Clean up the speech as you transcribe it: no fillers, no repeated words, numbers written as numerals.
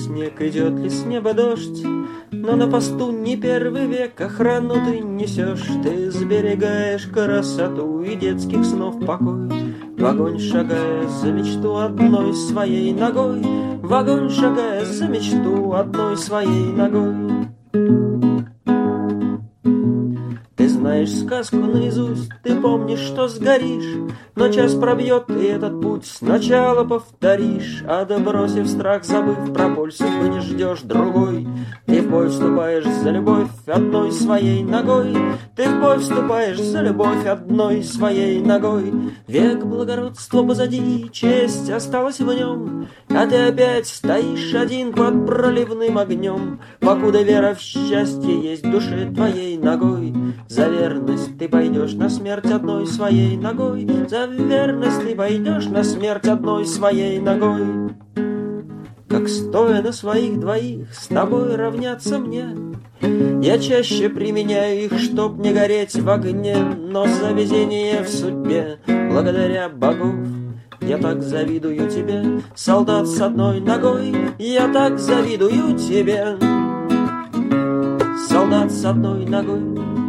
снег, идет ли с неба дождь, но на посту не первый век охрану ты несешь. Ты сберегаешь красоту и детских снов покой, в огонь шагая за мечту одной своей ногой, в огонь шагая за мечту одной своей ногой. Ты знаешь сказку наизусть, ты помнишь, что сгоришь, но час пробьет, и этот путь сначала повторишь. Отбросив страх, забыв про боль, судьбы не ждешь другой. Ты в бой вступаешь за любовь одной своей ногой, ты в бой вступаешь за любовь одной своей ногой. Век благородства позади, честь осталась в нем, а ты опять стоишь один под проливным огнем. Покуда вера в счастье есть в душе твоей ногой, за верность ты пойдешь на смерть одной своей ногой, за верность ты пойдешь на смерть одной своей ногой. Как стоя на своих двоих с тобой равняться мне, я чаще применяю их, чтоб не гореть в огне. Но за везение в судьбе, благодаря богов, я так завидую тебе, солдат с одной ногой. Я так завидую тебе, солдат с одной ногой.